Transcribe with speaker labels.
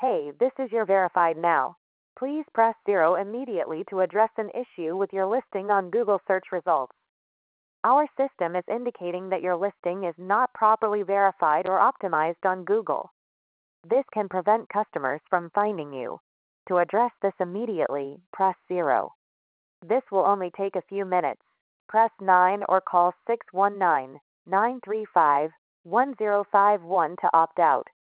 Speaker 1: Hey, this is your verified now. Please press 0 immediately to address an issue with your listing on Google search results. Our system is indicating that your listing is not properly verified or optimized on Google. This can prevent customers from finding you. To address this immediately, press 0. This will only take a few minutes. Press 9 or call 619-935-1051 to opt out.